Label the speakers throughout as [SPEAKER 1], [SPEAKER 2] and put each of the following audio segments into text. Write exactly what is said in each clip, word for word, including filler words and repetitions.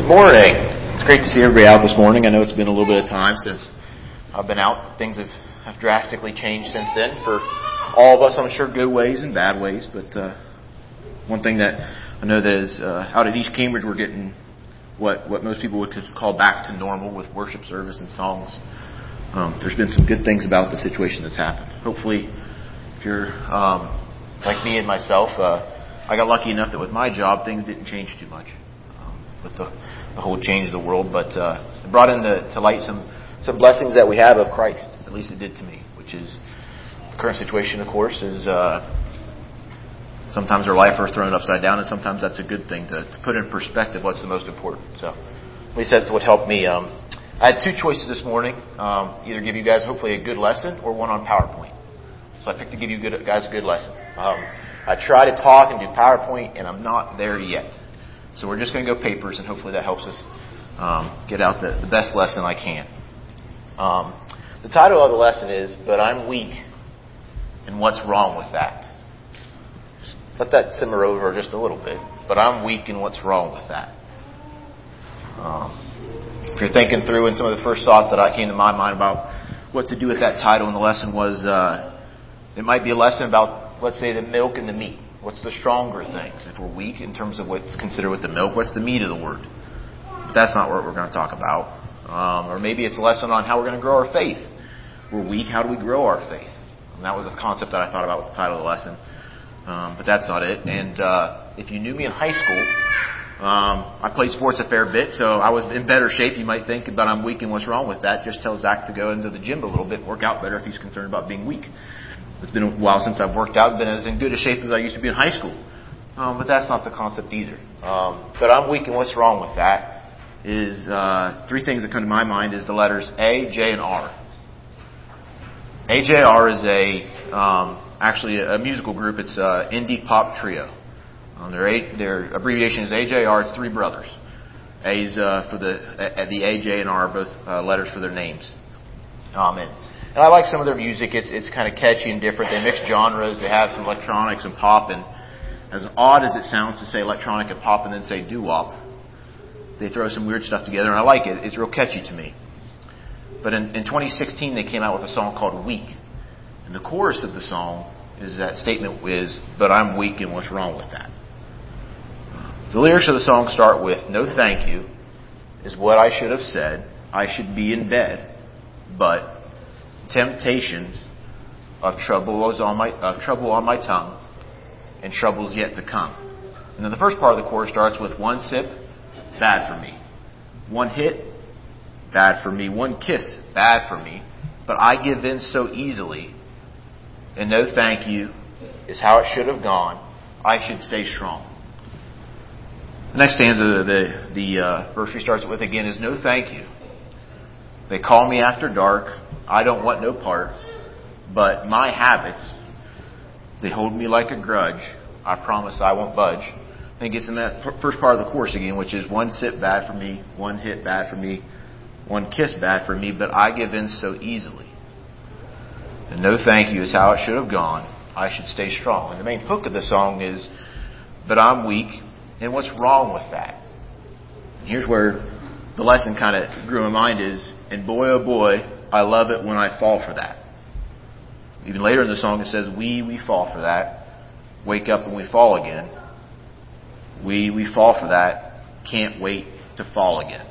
[SPEAKER 1] Good morning. It's great to see everybody out this morning. I know it's been a little bit of time since I've been out. Things have, have drastically changed since then for all of us, I'm sure, good ways and bad ways. But uh, one thing that I know that is uh, out at East Cambridge, we're getting what, what most people would call back to normal with worship service and songs. Um, there's been some good things about the situation that's happened. Hopefully, if you're um, like me and myself, uh, I got lucky enough that with my job, things didn't change too much um, with the, the whole change of the world. But uh, it brought into to light some, some blessings that we have of Christ. At least it did to me, which is the current situation, of course, is uh, sometimes our life are thrown upside down, and sometimes that's a good thing to, to put in perspective what's the most important. So at least that's what helped me. Um, I had two choices this morning. Um, either give you guys hopefully a good lesson or one on PowerPoint. So I picked to give you good, guys a good lesson. Um, I try to talk and do PowerPoint, and I'm not there yet. So we're just going to go papers, and hopefully that helps us um, get out the, the best lesson I can. Um, the title of the lesson is, But I'm Weak, and What's Wrong with That? Just let that simmer over just a little bit. But I'm weak, and what's wrong with that? Um, if you're thinking through, and some of the first thoughts that I came to my mind about what to do with that title in the lesson was, uh, it might be a lesson about, let's say, the milk and the meat. What's the stronger things? If we're weak in terms of what's considered with the milk, what's the meat of the word? But that's not what we're going to talk about. Um, or maybe it's a lesson on how we're going to grow our faith. We're weak, how do we grow our faith? And that was a concept that I thought about with the title of the lesson. Um, but that's not it. And uh, if you knew me in high school, Um, I played sports a fair bit, so I was in better shape. You might think, but I'm weak, and what's wrong with that? Just tell Zach to go into the gym a little bit and work out better if he's concerned about being weak. It's been a while since I've worked out, been as in good a shape as I used to be in high school. Um, but that's not the concept either. Um, but I'm weak, and what's wrong with that is uh, three things that come to my mind is the letters A, J, and R. A J R is a um, actually a musical group. It's an indie pop trio. Um, their, a, their abbreviation is A J R. It's three brothers. A's uh, for the uh, the A, J, and R are both uh, letters for their names. Um, and, and I like some of their music. It's it's kind of catchy and different. They mix genres. They have some electronics and pop. And as odd as it sounds to say electronic and pop and then say doo-wop, they throw some weird stuff together, and I like it. It's real catchy to me. But in, in twenty sixteen, they came out with a song called Weak. And the chorus of the song is that statement is, but I'm weak, and what's wrong with that? The lyrics of the song start with, no thank you is what I should have said. I should be in bed, but temptations of trouble is on my of trouble on my tongue, and trouble's yet to come. And then the first part of the chorus starts with one sip, bad for me. One hit, bad for me. One kiss, bad for me. But I give in so easily, and no thank you is how it should have gone. I should stay strong. The next stanza, the the uh, verse he starts with again is no thank you. They call me after dark. I don't want no part. But my habits, they hold me like a grudge. I promise I won't budge. Then it gets in that first part of the chorus again, which is one sip bad for me, one hit bad for me, one kiss bad for me, but I give in so easily. And no thank you is how it should have gone. I should stay strong. And the main hook of the song is, but I'm weak. And what's wrong with that? And here's where the lesson kind of grew in my mind is, and boy, oh boy, I love it when I fall for that. Even later in the song it says, we, we fall for that. Wake up and we fall again. We, we fall for that. Can't wait to fall again.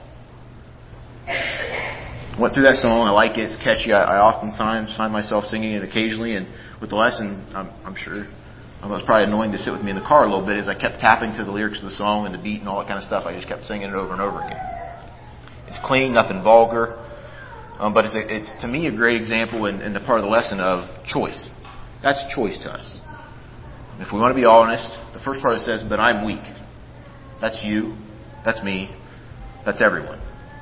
[SPEAKER 1] Went through that song. I like it. It's catchy. I, I oftentimes find myself singing it occasionally. And with the lesson, I'm, I'm sure it was probably annoying to sit with me in the car a little bit as I kept tapping to the lyrics of the song and the beat and all that kind of stuff. I just kept singing it over and over again. It's clean, nothing vulgar. Um, but it's, a, it's, to me, a great example in, in the part of the lesson of choice. That's choice to us. If we want to be honest, the first part it says, but I'm weak. That's you. That's me. That's everyone.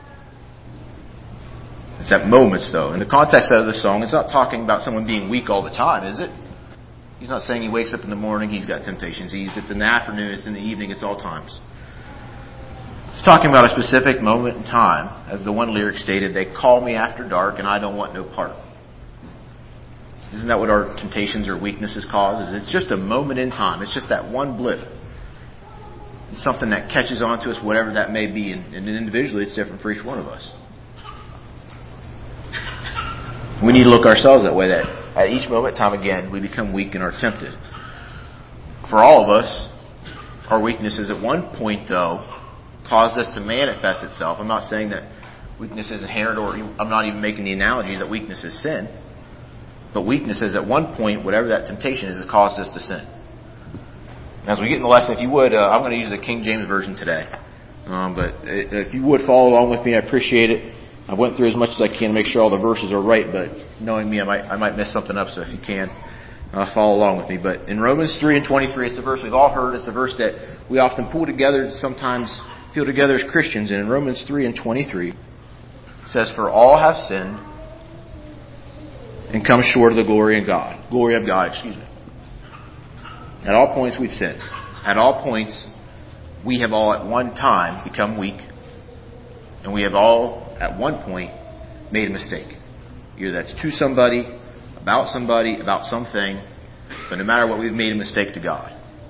[SPEAKER 1] It's at moments, though. In the context of the song, it's not talking about someone being weak all the time, is it? He's not saying he wakes up in the morning, he's got temptations. He's it's in the afternoon, it's in the evening, it's all times. It's talking about a specific moment in time. As the one lyric stated, they call me after dark and I don't want no part. Isn't that what our temptations or weaknesses cause? It's just a moment in time. It's just that one blip. It's something that catches on to us, whatever that may be. And, and individually, it's different for each one of us. We need to look ourselves that way, that at each moment, time again, we become weak and are tempted. For all of us, our weaknesses at one point, though, caused us to manifest itself. I'm not saying that weakness is inherent, or I'm not even making the analogy that weakness is sin. But weakness is at one point, whatever that temptation is, it caused us to sin. As we get in the lesson, if you would, uh, I'm going to use the King James Version today. Um, but if you would follow along with me, I appreciate it. I went through as much as I can to make sure all the verses are right, but knowing me, I might I might mess something up, so if you can, uh, follow along with me. But in Romans three and twenty-three, it's a verse we've all heard. It's a verse that we often pull together, sometimes feel together as Christians. And in Romans three and twenty-three, it says, "For all have sinned and come short of the glory of God." Glory of God, excuse me. At all points we've sinned. At all points we have all at one time become weak. And we have all at one point made a mistake. Either that's to somebody, about somebody, about something. But no matter what, we've made a mistake to God.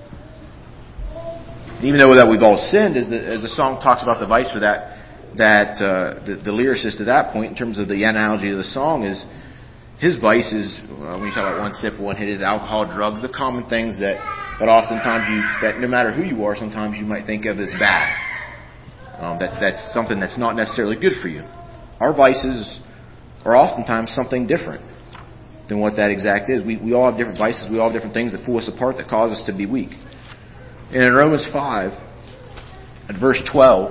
[SPEAKER 1] Even though that we've all sinned, as the, as the song talks about the vice for that, that uh, the, the lyricist at that point, in terms of the analogy of the song, is his vice is, uh, when you talk about one sip, one hit, is alcohol, drugs, the common things that, that oftentimes you, that no matter who you are, sometimes you might think of as bad. Um, that, that's something that's not necessarily good for you. Our vices are oftentimes something different than what that exact is. We, we all have different vices. We all have different things that pull us apart, that cause us to be weak. And in Romans five, at verse twelve,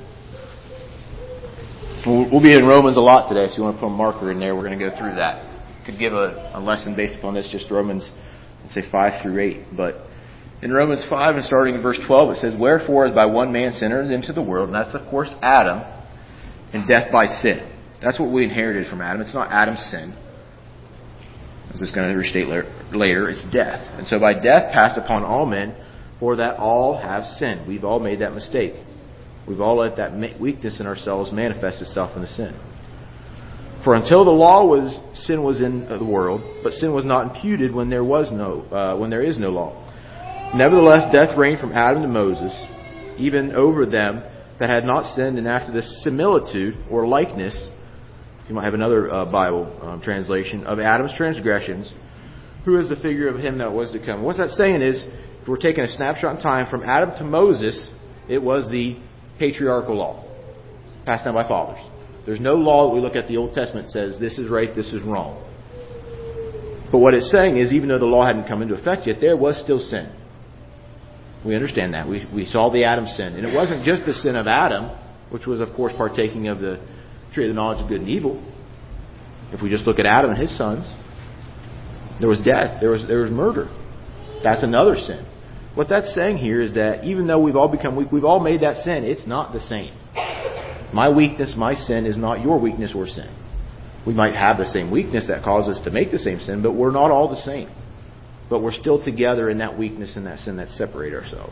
[SPEAKER 1] we'll, we'll be in Romans a lot today, so you want to put a marker in there, we're going to go through that. Could give a, a lesson based upon this, just Romans, let's say five through eight. But in Romans five, and starting in verse twelve, it says, "Wherefore, as by one man sin entered into the world," and that's, of course, Adam, "and death by sin." That's what we inherited from Adam. It's not Adam's sin. As it's going to restate later, it's death. And so by death passed upon all men, for that all have sinned. We've all made that mistake. We've all let that weakness in ourselves manifest itself in the sin. "For until the law was, sin was in the world, but sin was not imputed when there was no, uh, when there is no law. Nevertheless, death reigned from Adam to Moses, even over them that had not sinned, and after the similitude or likeness," you might have another uh, Bible um, translation, "of Adam's transgressions, who is the figure of him that was to come." What's that saying is, if we're taking a snapshot in time, from Adam to Moses, it was the patriarchal law, passed down by fathers. There's no law that we look at the Old Testament that says this is right, this is wrong. But what it's saying is, even though the law hadn't come into effect yet, there was still sin. We understand that. We we saw the Adam sin. And it wasn't just the sin of Adam, which was, of course, partaking of the tree of the knowledge of good and evil. If we just look at Adam and his sons, there was death. There was there was murder. That's another sin. What that's saying here is that even though we've all become weak, we've all made that sin. It's not the same. My weakness, my sin is not your weakness or sin. We might have the same weakness that causes us to make the same sin, but we're not all the same. But we're still together in that weakness and that sin that separate ourselves.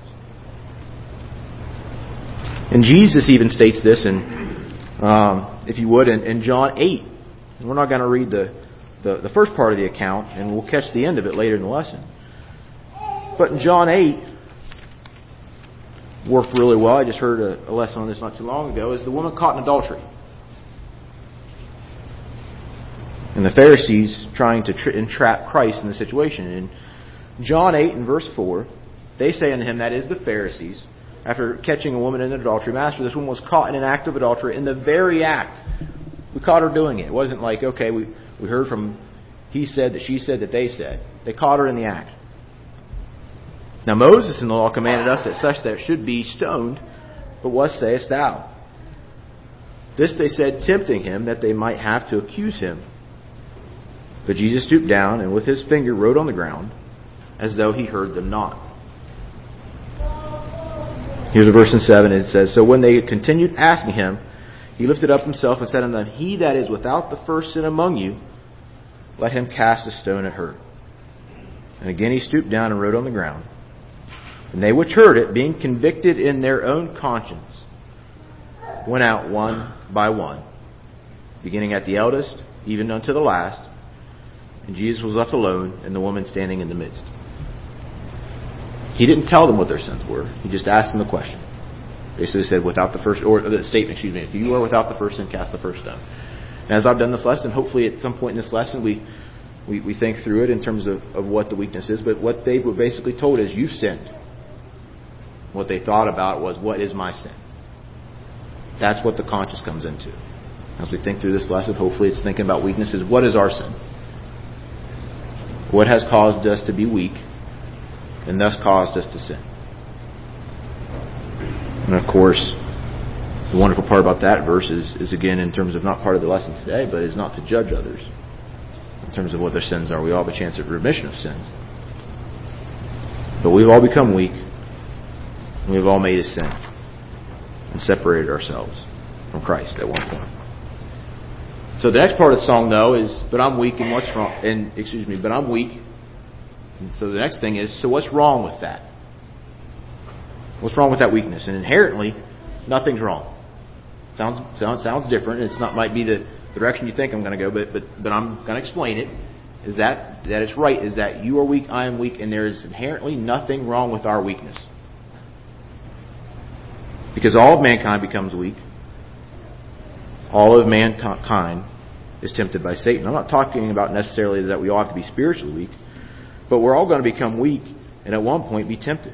[SPEAKER 1] And Jesus even states this, in, um, if you would, in, in John eight. And we're not going to read the, the, the first part of the account, and we'll catch the end of it later in the lesson. But in John eight, worked really well. I just heard a, a lesson on this not too long ago. Is the woman caught in adultery, and the Pharisees trying to tri- entrap Christ in the situation. In John eight and verse four, they say unto him, that is the Pharisees, after catching a woman in adultery, "Master, this woman was caught in an act of adultery," in the very act. We caught her doing it. It wasn't like, okay, we, we heard from he said that she said that they said. They caught her in the act. "Now Moses in the law commanded us that such that should be stoned, but what sayest thou?" This they said, tempting him, that they might have to accuse him. But Jesus stooped down, and with his finger wrote on the ground, as though he heard them not. Here's a verse in seven, and it says, "So when they continued asking him, he lifted up himself and said unto them, He that is without the first sin among you, let him cast a stone at her. And again he stooped down and wrote on the ground. And they which heard it, being convicted in their own conscience, went out one by one, beginning at the eldest, even unto the last. And Jesus was left alone, and the woman standing in the midst." He didn't tell them what their sins were. He just asked them the question. Basically said, without the first, or the statement, excuse me, if you are without the first sin, cast the first stone. And as I've done this lesson, hopefully at some point in this lesson, we we, we think through it in terms of, of what the weakness is. But what they were basically told is, you've sinned. What they thought about was, what is my sin? That's what the conscience comes into. As we think through this lesson, hopefully it's thinking about weaknesses. What is our sin? What has caused us to be weak and thus caused us to sin? And of course, the wonderful part about that verse is, is again, in terms of not part of the lesson today, but is not to judge others in terms of what their sins are. We all have a chance at remission of sins. But we've all become weak, and we've all made a sin and separated ourselves from Christ at one point. So the next part of the song, though, is, but I'm weak, and what's wrong? And excuse me, but I'm weak. And so the next thing is, so what's wrong with that? What's wrong with that weakness? And inherently, nothing's wrong. Sounds sounds sounds different. It's not might be the direction you think I'm going to go, but but but I'm going to explain it. Is that that it's right? Is that you are weak, I am weak, and there is inherently nothing wrong with our weakness, because all of mankind becomes weak. All of mankind is tempted by Satan. I'm not talking about necessarily that we all have to be spiritually weak, but we're all going to become weak and at one point be tempted.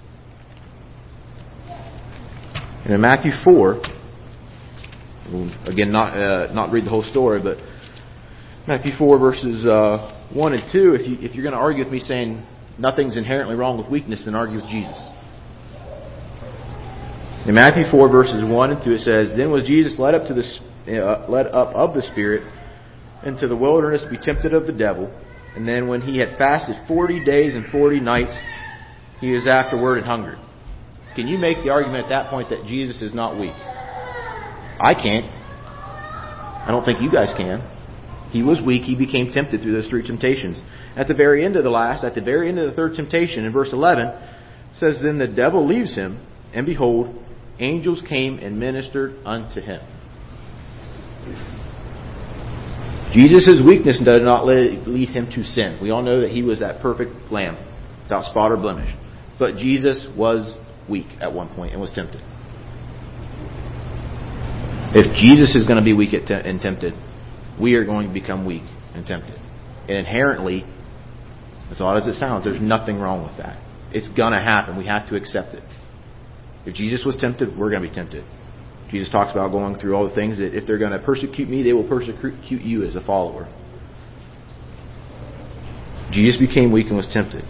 [SPEAKER 1] And in Matthew four, again, not uh, not read the whole story, but Matthew four verses uh, one and two. If you if you're going to argue with me saying nothing's inherently wrong with weakness, then argue with Jesus. In Matthew four verses one and two, it says, "Then was Jesus led up to the uh, led up of the Spirit into the wilderness to be tempted of the devil. And then when he had fasted forty days and forty nights, he was afterward and hungry." Can you make the argument at that point that Jesus is not weak? I can't. I don't think you guys can. He was weak. He became tempted through those three temptations. At the very end of the last, at the very end of the third temptation, in verse eleven, it says, "Then the devil leaves him, and behold, angels came and ministered unto him." Jesus' weakness did not lead him to sin. We all know that he was that perfect lamb, without spot or blemish. But Jesus was weak at one point and was tempted. If Jesus is going to be weak and tempted, we are going to become weak and tempted. And inherently, as odd as it sounds, there's nothing wrong with that. It's going to happen. We have to accept it. If Jesus was tempted, we're going to be tempted. Jesus talks about going through all the things that if they're going to persecute me, they will persecute you as a follower. Jesus became weak and was tempted.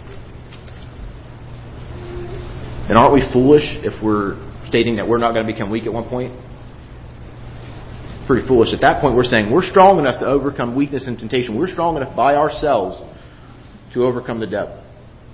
[SPEAKER 1] And aren't we foolish if we're stating that we're not going to become weak at one point? Pretty foolish. At that point, we're saying we're strong enough to overcome weakness and temptation. We're strong enough by ourselves to overcome the devil.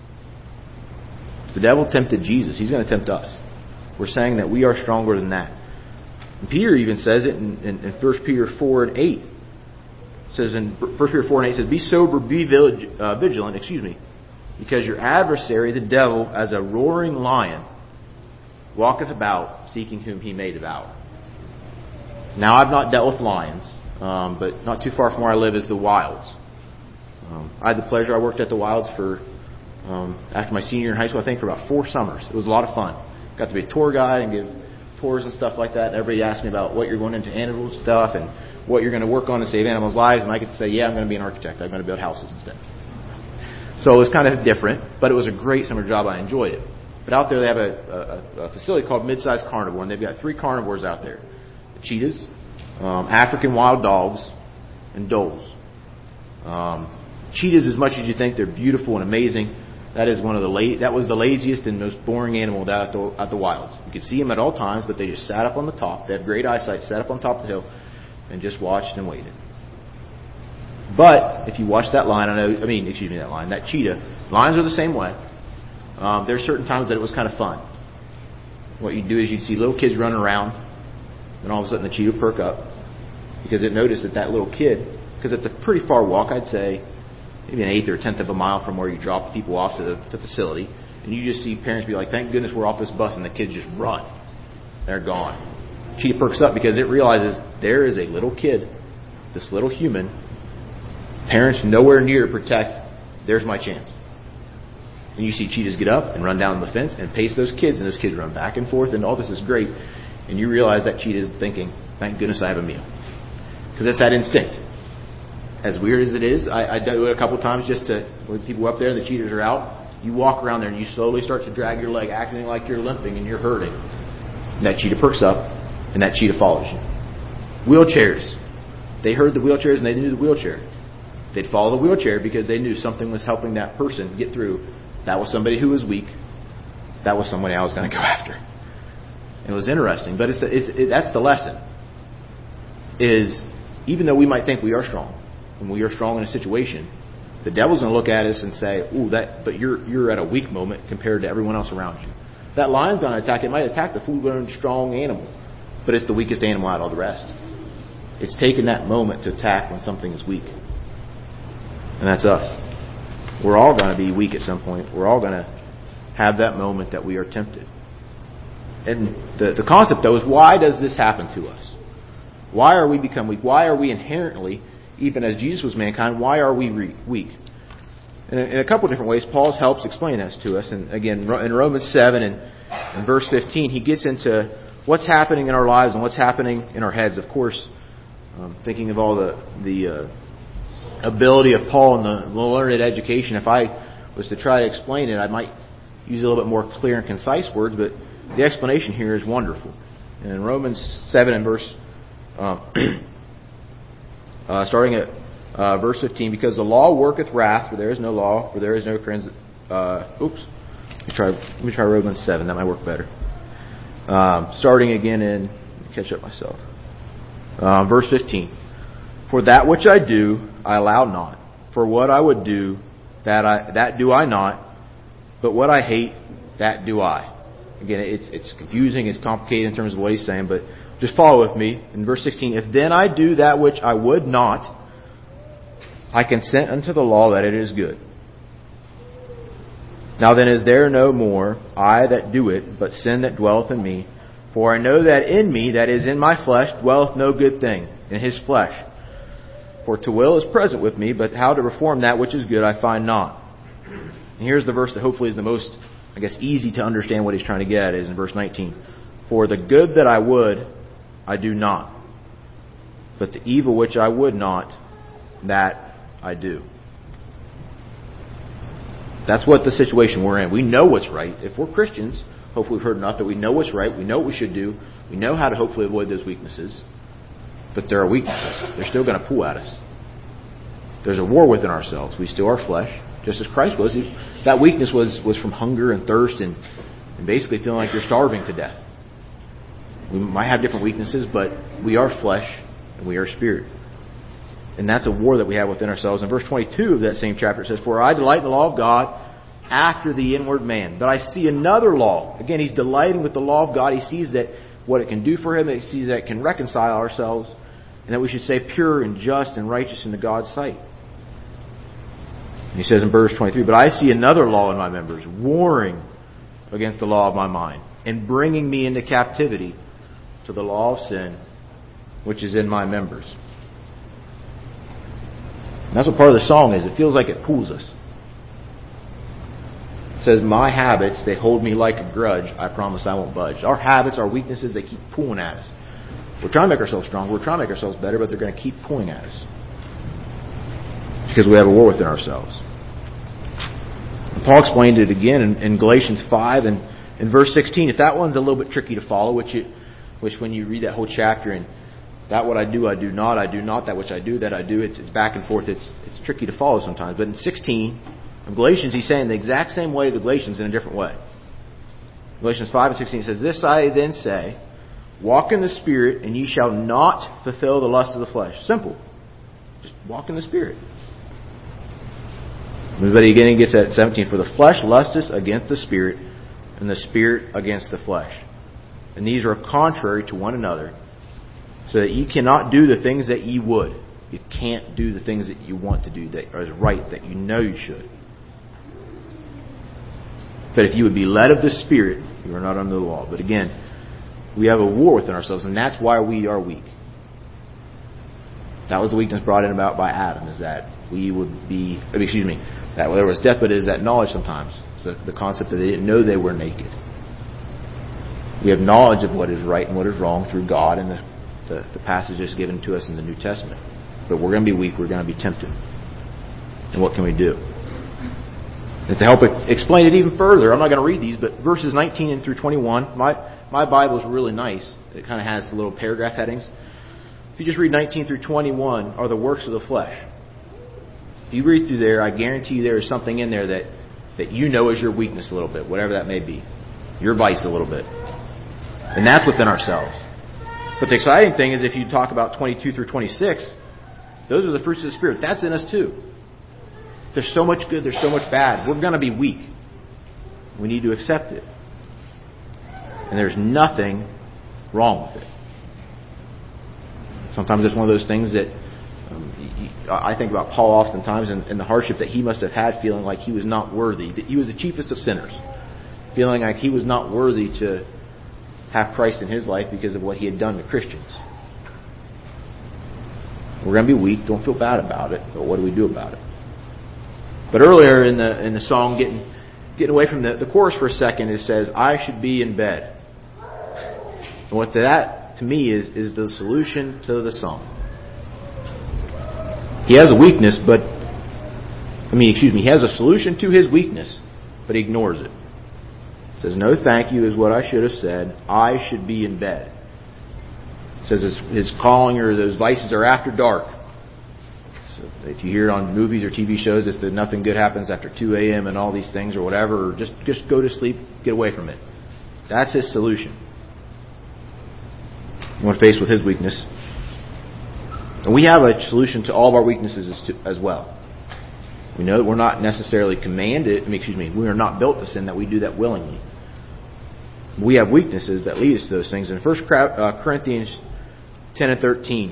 [SPEAKER 1] If the devil tempted Jesus, he's going to tempt us. We're saying that we are stronger than that. And Peter even says it in, in, in First Peter four and eight. It says in First Peter four and eight, it says, "Be sober, be vigilant, excuse me, because your adversary, the devil, as a roaring lion, walketh about, seeking whom he may devour." Now, I've not dealt with lions, um, but not too far from where I live is the Wilds. Um, I had the pleasure, I worked at the Wilds for, um, after my senior year in high school, I think for about four summers. It was a lot of fun. Got to be a tour guide and give tours and stuff like that. And everybody asked me about what you're going into animal stuff and what you're going to work on to save animals' lives. And I could say, yeah, I'm going to be an architect. I'm going to build houses instead. So it was kind of different, but it was a great summer job. I enjoyed it. But out there they have a, a, a facility called Mid-Size Carnivore, and they've got three carnivores out there. The cheetahs, um, African wild dogs, and does. Um, cheetahs, as much as you think they're beautiful and amazing, that is one of the la- that was the laziest and most boring animal at the, at the Wilds. You could see them at all times, but they just sat up on the top. They have great eyesight, sat up on top of the hill, and just watched and waited. But if you watch that lion, I know, I mean, excuse me, that lion, that cheetah, lions are the same way. Um, there are certain times that it was kind of fun. What you'd do is you'd see little kids running around, and all of a sudden the cheetah would perk up because it noticed that that little kid, because it's a pretty far walk, I'd say, maybe an eighth or a tenth of a mile from where you drop people off to the, the facility, and you just see parents be like, "Thank goodness we're off this bus," and the kids just run. They're gone. Cheetah perks up because it realizes there is a little kid, this little human, parents nowhere near to protect. There's my chance. And you see cheetahs get up and run down the fence and pace those kids, and those kids run back and forth, and all this is great. And you realize that cheetah is thinking, thank goodness I have a meal. Because that's that instinct. As weird as it is, I, I do it a couple times just to, when people are up there, the cheetahs are out, you walk around there and you slowly start to drag your leg, acting like you're limping and you're hurting. And that cheetah perks up, and that cheetah follows you. Wheelchairs. They heard the wheelchairs and they knew the wheelchair. They'd follow the wheelchair because they knew something was helping that person get through. That was somebody who was weak. That was somebody I was going to go after. And it was interesting, but it's, it's it, that's the lesson. Is even though we might think we are strong, when we are strong in a situation, the devil's going to look at us and say, "Ooh, that," but you're you're at a weak moment compared to everyone else around you. That lion's going to attack. It might attack the full-grown, strong animal, but it's the weakest animal out of all the rest. It's taking that moment to attack when something is weak, and that's us. We're all going to be weak at some point. We're all going to have that moment that we are tempted. And the the concept, though, is why does this happen to us? Why are we become weak? Why are we inherently, even as Jesus was mankind, why are we re- weak? And in a couple of different ways, Paul helps explain this to us. And again, in Romans seven and, and verse fifteen, he gets into what's happening in our lives and what's happening in our heads. Of course, um, thinking of all the the uh, ability of Paul and the, the learned education, if I was to try to explain it, I might use a little bit more clear and concise words, but the explanation here is wonderful. And in Romans seven and verse Uh, uh, starting at uh, verse fifteen, because the law worketh wrath, for there is no law, for there is no trans- uh, oops. Let me try. Let me try Romans seven. That might work better. Um, starting again in catch up myself. Uh, verse fifteen. For that which I do, I allow not. For what I would do, that I that do I not. But what I hate, that do I. Again, it's it's confusing. It's complicated in terms of what he's saying, but just follow with me. In verse sixteen, if then I do that which I would not, I consent unto the law that it is good. Now then is there no more I that do it, but sin that dwelleth in me? For I know that in me, that is in my flesh, dwelleth no good thing, in his flesh. For to will is present with me, but how to perform that which is good I find not. And here's the verse that hopefully is the most, I guess, easy to understand what he's trying to get at, is in verse nineteen. For the good that I would, I do not. But the evil which I would not, that I do. That's what the situation we're in. We know what's right. If we're Christians, hopefully we've heard enough that we know what's right. We know what we should do. We know how to hopefully avoid those weaknesses. But there are weaknesses. They're still going to pull at us. There's a war within ourselves. We still are flesh, just as Christ was. That weakness was, was from hunger and thirst and, and basically feeling like you're starving to death. We might have different weaknesses, but we are flesh and we are spirit. And that's a war that we have within ourselves. In verse twenty-two of that same chapter, it says, For I delight in the law of God after the inward man. But I see another law. Again, he's delighting with the law of God. He sees that what it can do for him. He sees that it can reconcile ourselves. And that we should stay pure and just and righteous in God's sight. And he says in verse twenty-three, But I see another law in my members, warring against the law of my mind, and bringing me into captivity to the law of sin, which is in my members. And that's what part of the song is. It feels like it pulls us. It says, my habits, they hold me like a grudge. I promise I won't budge. Our habits, our weaknesses, they keep pulling at us. We're trying to make ourselves strong. We're trying to make ourselves better, but they're going to keep pulling at us. Because we have a war within ourselves. And Paul explained it again in, in Galatians five and in verse sixteen. If that one's a little bit tricky to follow, which it Which when you read that whole chapter and that what I do, I do not, I do not, that which I do, that I do, it's, it's back and forth. It's it's tricky to follow sometimes. But in sixteen of Galatians, he's saying the exact same way the Galatians in a different way. Galatians five and sixteen says, This I then say, walk in the Spirit, and ye shall not fulfill the lust of the flesh. Simple. Just walk in the Spirit. But again, he gets at seventeen, For the flesh lusteth against the Spirit, and the Spirit against the flesh. And these are contrary to one another, so that ye cannot do the things that ye would. You can't do the things that you want to do that are right, that you know you should. But if you would be led of the Spirit, you are not under the law. But again, we have a war within ourselves, and that's why we are weak. That was the weakness brought in about by Adam, is that we would be, excuse me, that there was death, but it is that knowledge sometimes. So the concept that they didn't know they were naked. We have knowledge of what is right and what is wrong through God and the, the, the passages given to us in the New Testament. But we're going to be weak. We're going to be tempted. And what can we do? And to help explain it even further, I'm not going to read these, but verses nineteen through twenty-one, my, my Bible is really nice. It kind of has little paragraph headings. If you just read nineteen through twenty-one, are the works of the flesh. If you read through there, I guarantee you there is something in there that, that you know is your weakness a little bit, whatever that may be. Your vice a little bit. And that's within ourselves. But the exciting thing is if you talk about twenty-two through twenty-six, those are the fruits of the Spirit. That's in us too. There's so much good, there's so much bad. We're going to be weak. We need to accept it. And there's nothing wrong with it. Sometimes it's one of those things that um, I think about Paul oftentimes and, and the hardship that he must have had, feeling like he was not worthy. That he was the chiefest of sinners. Feeling like he was not worthy to have Christ in his life because of what he had done to Christians. We're going to be weak. Don't feel bad about it. But what do we do about it? But earlier in the in the song, getting getting away from the, the chorus for a second, it says, I should be in bed. And what that, to me, is, is the solution to the song. He has a weakness, but, I mean, excuse me, he has a solution to his weakness, but he ignores it. It says, no thank you is what I should have said. I should be in bed. It says his, his calling or those vices are after dark. So if you hear it on movies or T V shows, it's that nothing good happens after two a.m. and all these things or whatever. Or just, just go to sleep, get away from it. That's his solution. When faced with his weakness. And we have a solution to all of our weaknesses as, to, as well. We know that we're not necessarily commanded, I mean, excuse me, we are not built to sin, that we do that willingly. We have weaknesses that lead us to those things. In First Corinthians ten and thirteen,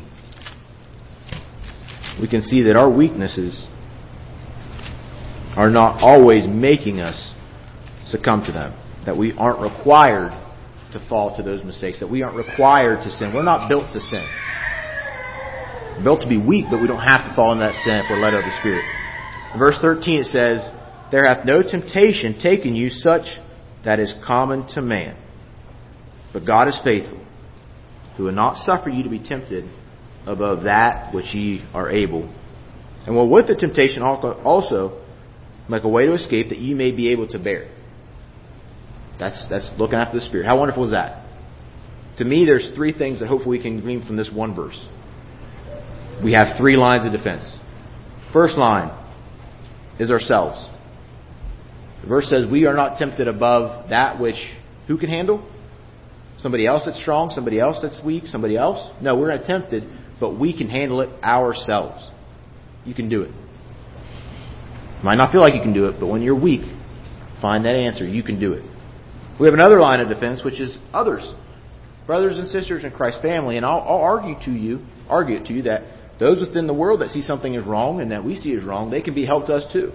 [SPEAKER 1] we can see that our weaknesses are not always making us succumb to them. That we aren't required to fall to those mistakes. That we aren't required to sin. We're not built to sin. We're built to be weak, but we don't have to fall into that sin if we're led of the Spirit. In verse thirteen it says, there hath no temptation taken you such that is common to man. But God is faithful, who will not suffer you to be tempted above that which ye are able. And will with the temptation also make a way to escape, that ye may be able to bear. That's that's looking after the Spirit. How wonderful is that? To me, there's three things that hopefully we can glean from this one verse. We have three lines of defense. First line is ourselves. The verse says we are not tempted above that which who can handle? Somebody else that's strong, somebody else that's weak, somebody else? No, we're not tempted, but we can handle it ourselves. You can do it. You might not feel like you can do it, but when you're weak, find that answer. You can do it. We have another line of defense, which is others. Brothers and sisters in Christ's family. And I'll, I'll argue to you, argue it to you that those within the world that see something is wrong and that we see is wrong, they can be helped us too.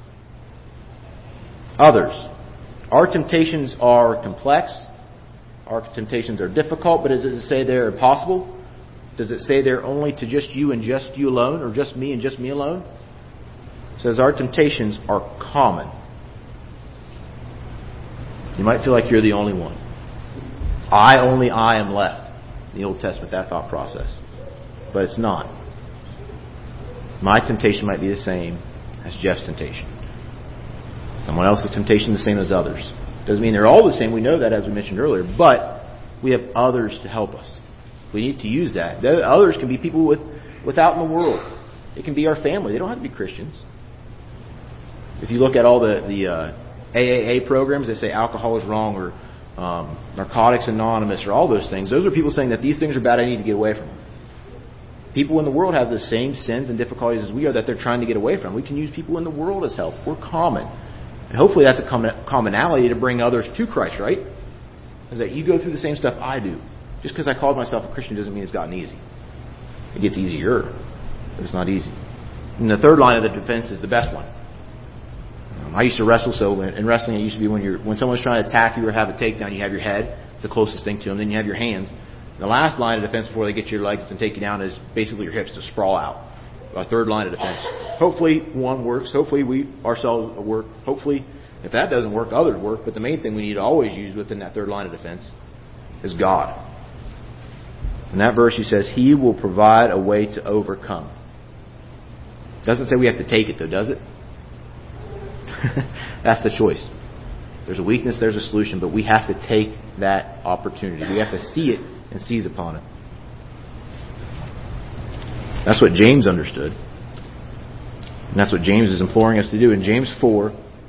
[SPEAKER 1] Others. Our temptations are complex. Our temptations are difficult, but does it say they're impossible? Does it say they're only to just you and just you alone, or just me and just me alone? It says our temptations are common. You might feel like you're the only one. I, only I am left. In the Old Testament, that thought process. But it's not. My temptation might be the same as Jeff's temptation. Someone else's temptation the same as others. Doesn't mean they're all the same. We know that, as we mentioned earlier. But we have others to help us. We need to use that. The others can be people with, without in the world. It can be our family. They don't have to be Christians. If you look at all the, the uh, A A A programs, they say alcohol is wrong, or um, Narcotics Anonymous, or all those things. Those are people saying that these things are bad, I need to get away from them. People in the world have the same sins and difficulties as we are that they're trying to get away from. We can use people in the world as help. We're common. And hopefully that's a commonality to bring others to Christ, right? Is that you go through the same stuff I do. Just because I called myself a Christian doesn't mean it's gotten easy. It gets easier, but it's not easy. And the third line of the defense is the best one. Um, I used to wrestle, so in wrestling it used to be when you're when someone's trying to attack you or have a takedown, you have your head. It's the closest thing to them. Then you have your hands. And the last line of defense before they get your legs and take you down is basically your hips to sprawl out. A third line of defense. Hopefully one works. Hopefully we ourselves work. Hopefully If that doesn't work, others work. But the main thing we need to always use within that third line of defense is God. In that verse, he says, He will provide a way to overcome. It doesn't say we have to take it, though, does it? That's the choice. There's a weakness, there's a solution, but we have to take that opportunity. We have to see it and seize upon it. That's what James understood. And that's what James is imploring us to do. In James four,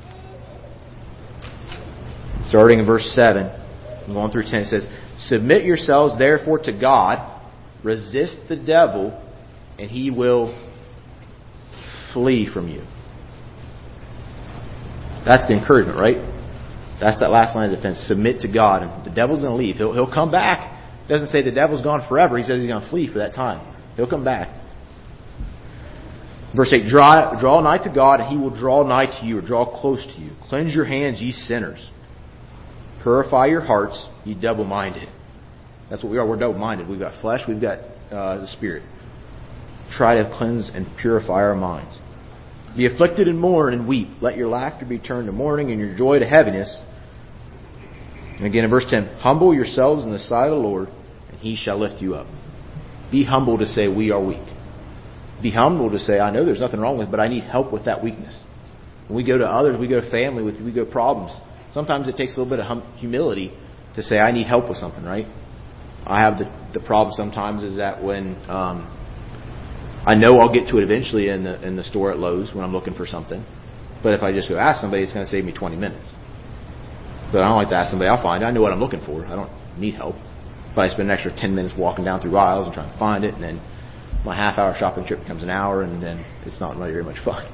[SPEAKER 1] starting in verse seven, and going through ten, it says, Submit yourselves therefore to God, resist the devil, and he will flee from you. That's the encouragement, right? That's that last line of defense. Submit to God, and the devil's going to leave. He'll, he'll come back. It doesn't say the devil's gone forever. He says he's going to flee for that time. He'll come back. Verse eight, draw, draw nigh to God, and He will draw nigh to you, or draw close to you. Cleanse your hands, ye sinners. Purify your hearts, ye double-minded. That's what we are. We're double-minded. We've got flesh, we've got uh, the Spirit. Try to cleanse and purify our minds. Be afflicted and mourn and weep. Let your laughter be turned to mourning and your joy to heaviness. And again in verse ten, humble yourselves in the sight of the Lord, and He shall lift you up. Be humble to say, we are weak. Be humble to say, I know there's nothing wrong with it, but I need help with that weakness. When we go to others, we go to family, with we go to problems. Sometimes it takes a little bit of hum- humility to say, I need help with something, right? I have the, the problem sometimes is that when um, I know I'll get to it eventually in the in the store at Lowe's when I'm looking for something. But if I just go ask somebody, it's going to save me twenty minutes. But I don't like to ask somebody. I'll find it. I know what I'm looking for. I don't need help. But I spend an extra ten minutes walking down through aisles and trying to find it, and then my half-hour shopping trip becomes an hour, and then it's not really very much fun.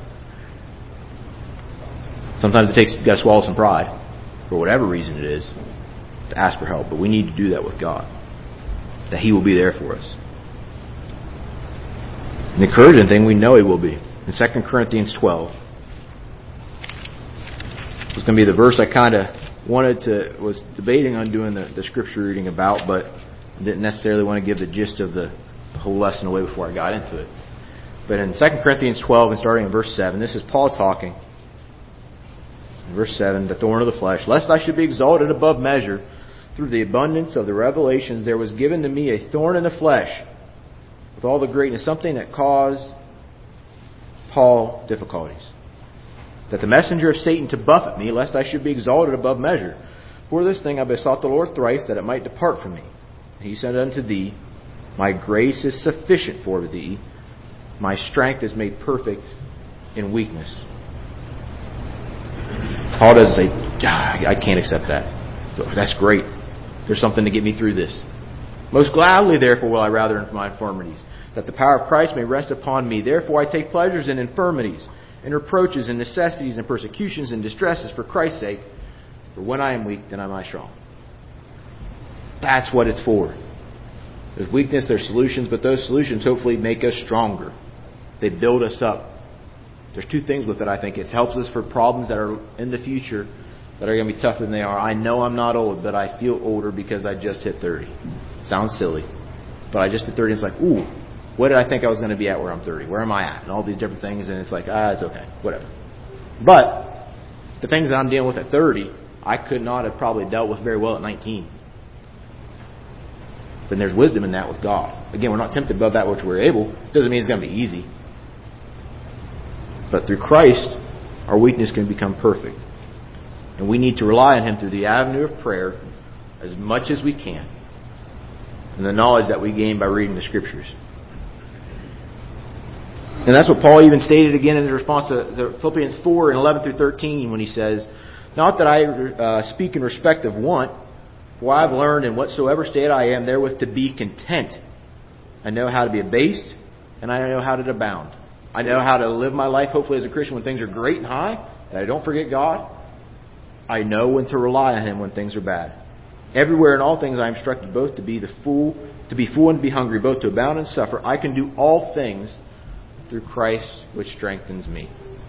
[SPEAKER 1] Sometimes it takes, you've got to swallow some pride, for whatever reason it is, to ask for help. But we need to do that with God, that He will be there for us. An encouraging thing, we know He will be. In Second Corinthians twelve, it's going to be the verse I kind of wanted to, was debating on doing the, the scripture reading about, but didn't necessarily want to give the gist of the the whole lesson away before I got into it. But in Second Corinthians twelve and starting in verse seven, this is Paul talking. In verse seven, the thorn of the flesh, lest I should be exalted above measure through the abundance of the revelations, there was given to me a thorn in the flesh with all the greatness, something that caused Paul difficulties. That the messenger of Satan to buffet me, lest I should be exalted above measure. For this thing I besought the Lord thrice, that it might depart from me. And He said unto thee, My grace is sufficient for thee. My strength is made perfect in weakness. Paul doesn't say, I can't accept that. That's great. There's something to get me through this. Most gladly, therefore, will I rather in my infirmities, that the power of Christ may rest upon me. Therefore I take pleasures in infirmities, in reproaches, in necessities, in persecutions, and distresses for Christ's sake. For when I am weak, then am I strong. That's what it's for. There's weakness, there's solutions, but those solutions hopefully make us stronger. They build us up. There's two things with it, I think. It helps us for problems that are in the future that are going to be tougher than they are. I know I'm not old, but I feel older because I just hit thirty. Sounds silly. But I just hit thirty, and it's like, ooh, what did I think I was going to be at where I'm thirty? Where am I at? And all these different things, and it's like, ah, it's okay, whatever. But the things that I'm dealing with at thirty, I could not have probably dealt with very well at nineteen. But there's wisdom in that with God. Again, we're not tempted above that which we're able. Doesn't mean it's going to be easy. But through Christ, our weakness can become perfect. And we need to rely on Him through the avenue of prayer as much as we can. And the knowledge that we gain by reading the Scriptures. And that's what Paul even stated again in his response to Philippians four and eleven through thirteen when he says, Not that I uh, speak in respect of want, for I have learned in whatsoever state I am therewith to be content. I know how to be abased, and I know how to abound. I know how to live my life, hopefully as a Christian, when things are great and high, that I don't forget God. I know when to rely on Him when things are bad. Everywhere in all things I am instructed both to be the full, to be full and to be hungry, both to abound and suffer. I can do all things through Christ which strengthens me.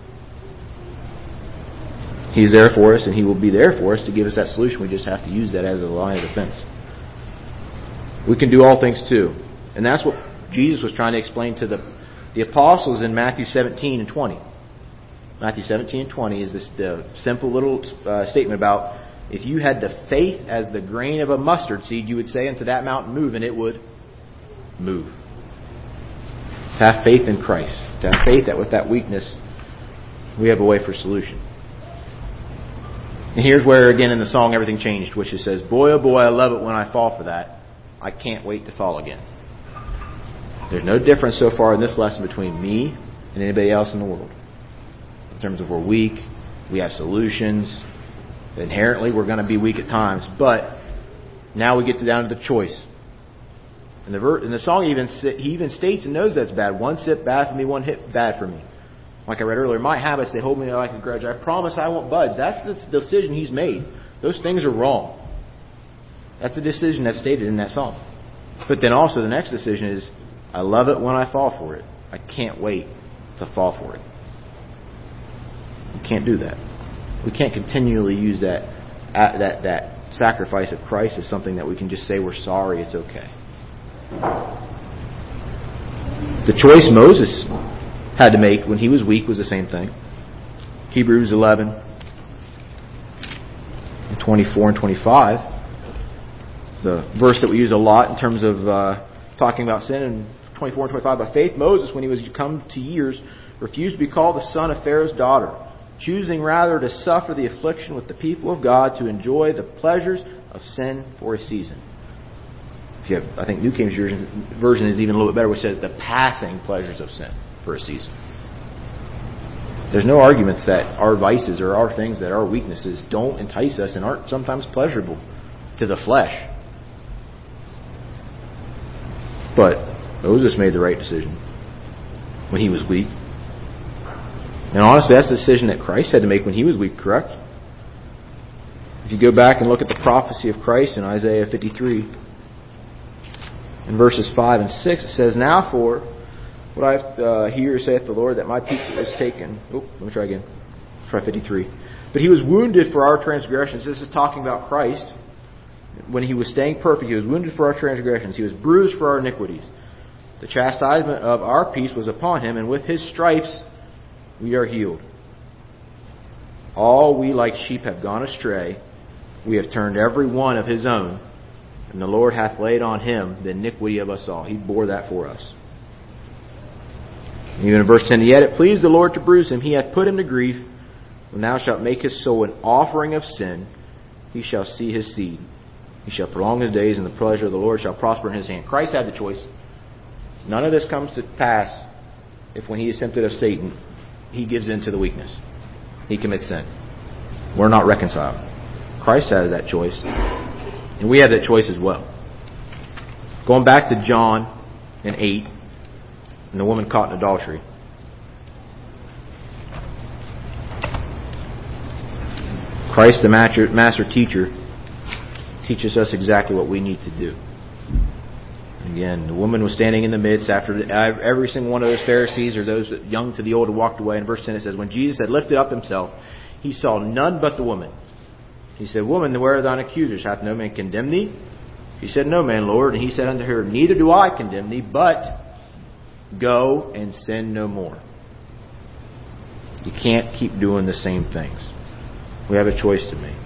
[SPEAKER 1] He's there for us, and He will be there for us to give us that solution. We just have to use that as a line of defense. We can do all things too. And that's what Jesus was trying to explain to the, the apostles in Matthew seventeen and twenty. Matthew seventeen and twenty is this uh, simple little uh, statement about if you had the faith as the grain of a mustard seed, you would say unto that mountain, move, and it would move. To have faith in Christ. To have faith that with that weakness, we have a way for solution. And here's where, again, in the song, everything changed, which it says, boy, oh boy, I love it when I fall for that. I can't wait to fall again. There's no difference so far in this lesson between me and anybody else in the world. In terms of we're weak, we have solutions. Inherently, we're going to be weak at times. But now we get to down to the choice. And the, ver- and the song even he even states and knows that's bad. One sip bad for me, one hit bad for me. Like I read earlier, my habits, they hold me like a grudge. I promise I won't budge. That's the decision he's made. Those things are wrong. That's the decision that's stated in that song. But then also the next decision is, I love it when I fall for it. I can't wait to fall for it. We can't do that. We can't continually use that that that sacrifice of Christ as something that we can just say we're sorry, it's okay. The choice Moses had to make when he was weak was the same thing. Hebrews eleven, twenty-four and twenty-five. The verse that we use a lot in terms of uh, talking about sin. And twenty-four and twenty-five. By faith Moses, when he was come to years, refused to be called the son of Pharaoh's daughter, choosing rather to suffer the affliction with the people of God, to enjoy the pleasures of sin for a season. If you have, I think New King James Version, version is even a little bit better, which says the passing pleasures of sin for a season. There's no arguments that our vices or our things, that our weaknesses don't entice us and aren't sometimes pleasurable to the flesh. But Moses made the right decision when he was weak. And honestly, that's the decision that Christ had to make when he was weak, correct? If you go back and look at the prophecy of Christ in Isaiah fifty-three, in verses five and six, it says, now for what I uh, hear saith the Lord, that my people is taken. Oh, let me try again. Try fifty-three. But he was wounded for our transgressions. This is talking about Christ. When he was staying perfect, he was wounded for our transgressions. He was bruised for our iniquities. The chastisement of our peace was upon him, and with his stripes we are healed. All we like sheep have gone astray. We have turned every one of his own. And the Lord hath laid on him the iniquity of us all. He bore that for us. And even in verse ten, yet it pleased the Lord to bruise him. He hath put him to grief. When thou shalt make his soul an offering of sin, he shall see his seed. He shall prolong his days, and the pleasure of the Lord shall prosper in his hand. Christ had the choice. None of this comes to pass if when he is tempted of Satan, he gives in to the weakness. He commits sin. We're not reconciled. Christ had that choice. And we have that choice as well. Going back to John and eight, and the woman caught in adultery. Christ, the master, master teacher, teaches us exactly what we need to do. Again, the woman was standing in the midst after every single one of those Pharisees or those young to the old had walked away. In verse ten it says, when Jesus had lifted up himself, he saw none but the woman. He said, woman, where are thine accusers? Hath no man condemned thee? She said, no man, Lord. And he said unto her, neither do I condemn thee, but go and sin no more. You can't keep doing the same things. We have a choice to make.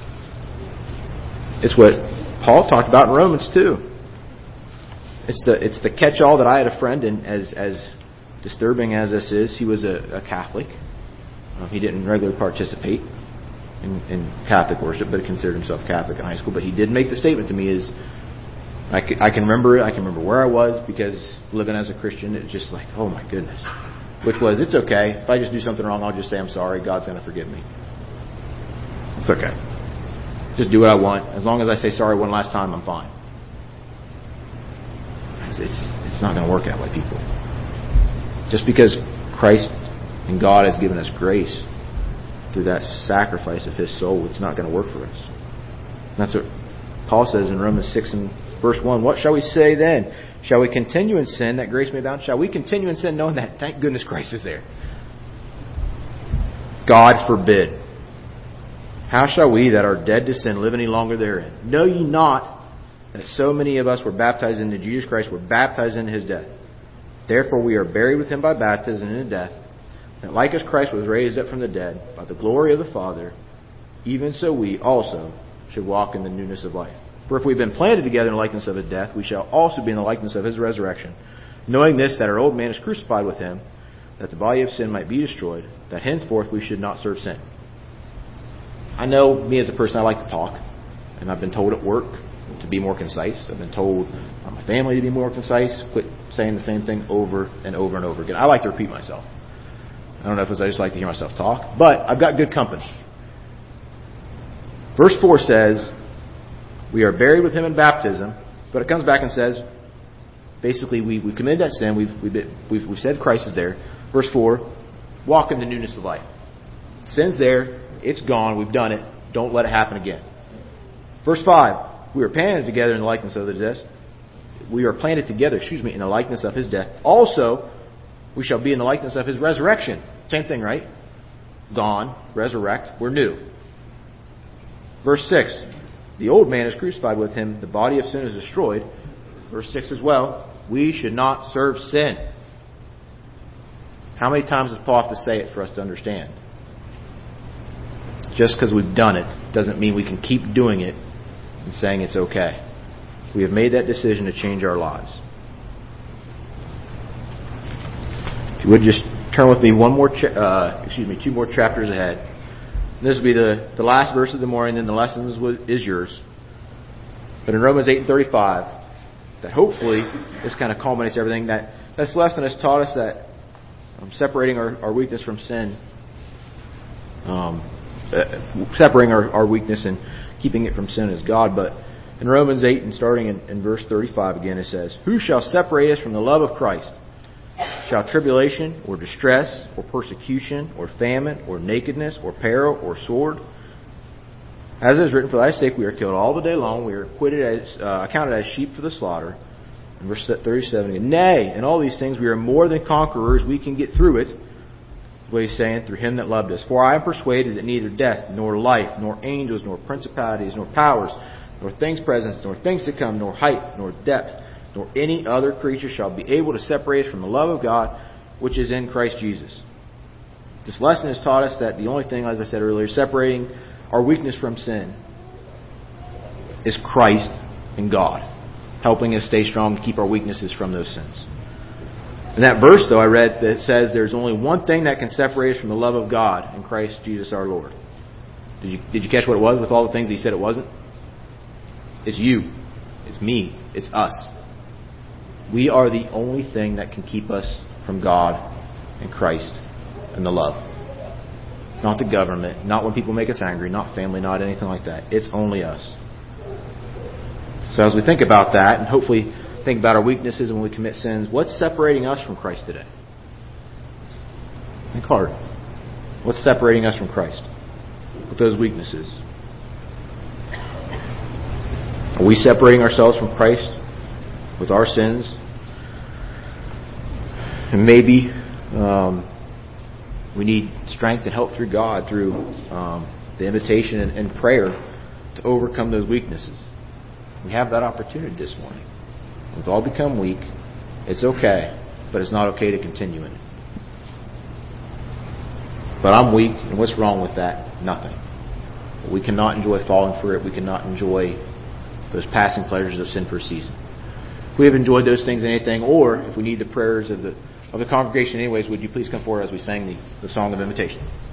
[SPEAKER 1] It's what Paul talked about in Romans too. It's the it's the catch-all that I had a friend, and as as disturbing as this is, he was a, a Catholic. Um, he didn't regularly participate in, in Catholic worship, but he considered himself Catholic in high school. But he did make the statement to me: "Is I can, I can remember it. I can remember where I was, because living as a Christian, it's just like, oh my goodness." Which was, it's okay if I just do something wrong, I'll just say I'm sorry. God's going to forgive me. It's okay. Just do what I want. As long as I say sorry one last time, I'm fine. It's it's, it's not going to work that way, people. Just because Christ and God has given us grace through that sacrifice of His soul, it's not going to work for us. And that's what Paul says in Romans six and verse one. What shall we say then? Shall we continue in sin that grace may abound? Shall we continue in sin knowing that, thank goodness, Christ is there? God forbid. How shall we that are dead to sin live any longer therein? Know ye not that so many of us were baptized into Jesus Christ, were baptized into His death? Therefore we are buried with Him by baptism into death, that like as Christ was raised up from the dead by the glory of the Father, even so we also should walk in the newness of life. For if we've been planted together in the likeness of his death, we shall also be in the likeness of his resurrection, knowing this, that our old man is crucified with him, that the body of sin might be destroyed, that henceforth we should not serve sin. I know me as a person, I like to talk, and I've been told at work to be more concise. I've been told by my family to be more concise, quit saying the same thing over and over and over again. I like to repeat myself. I don't know if it's I just like to hear myself talk, but I've got good company. Verse four says, we are buried with him in baptism, but it comes back and says, basically we, we've committed that sin, we've, we've, we've, we've said Christ is there. Verse four, walk in the newness of life. Sin's there, it's gone, we've done it, don't let it happen again. Verse five, we are planted together in the likeness of his death. We are planted together, excuse me, in the likeness of his death. Also, we shall be in the likeness of his resurrection. Same thing, right? Gone, resurrect, we're new. Verse six, the old man is crucified with him, the body of sin is destroyed. Verse six as well, we should not serve sin. How many times does Paul have to say it for us to understand? Just because we've done it doesn't mean we can keep doing it and saying it's okay. We have made that decision to change our lives. If you would just turn with me one more, cha- uh, excuse me, two more chapters ahead. And this will be the, the last verse of the morning, and the lesson is, is yours. But in Romans eight and thirty-five, that hopefully this kind of culminates everything. That this lesson has taught us that um, separating our, our weakness from sin, um, uh, separating our, our weakness and keeping it from sin is God. But in Romans eight and starting in, in verse thirty-five again, it says, "Who shall separate us from the love of Christ? Shall tribulation, or distress, or persecution, or famine, or nakedness, or peril, or sword? As it is written, for thy sake we are killed all the day long. We are acquitted as, uh, accounted as sheep for the slaughter." In verse thirty-seven again, "Nay, in all these things we are more than conquerors. We can get through it." That's what he's saying, through him that loved us. "For I am persuaded that neither death, nor life, nor angels, nor principalities, nor powers, nor things present, nor things to come, nor height, nor depth, nor any other creature shall be able to separate us from the love of God, which is in Christ Jesus." This lesson has taught us that the only thing, as I said earlier, separating our weakness from sin is Christ and God, helping us stay strong and keep our weaknesses from those sins. In that verse, though, I read that says there's only one thing that can separate us from the love of God in Christ Jesus our Lord. Did you, did you catch what it was with all the things he said it wasn't? It's you. It's me. It's us. We are the only thing that can keep us from God and Christ and the love. Not the government, not when people make us angry, not family, not anything like that. It's only us. So as we think about that, and hopefully think about our weaknesses when we commit sins, what's separating us from Christ today? Think hard. What's separating us from Christ with those weaknesses? Are we separating ourselves from Christ with our sins? And maybe um, we need strength and help through God, through um, the invitation and, and prayer to overcome those weaknesses. We have that opportunity this morning. We've all become weak. It's okay, but it's not okay to continue in it. But I'm weak, and what's wrong with that? Nothing. We cannot enjoy falling for it. We cannot enjoy those passing pleasures of sin for a season. If we have enjoyed those things in anything, or if we need the prayers of the of the congregation anyways, would you please come forward as we sang the, the song of invitation?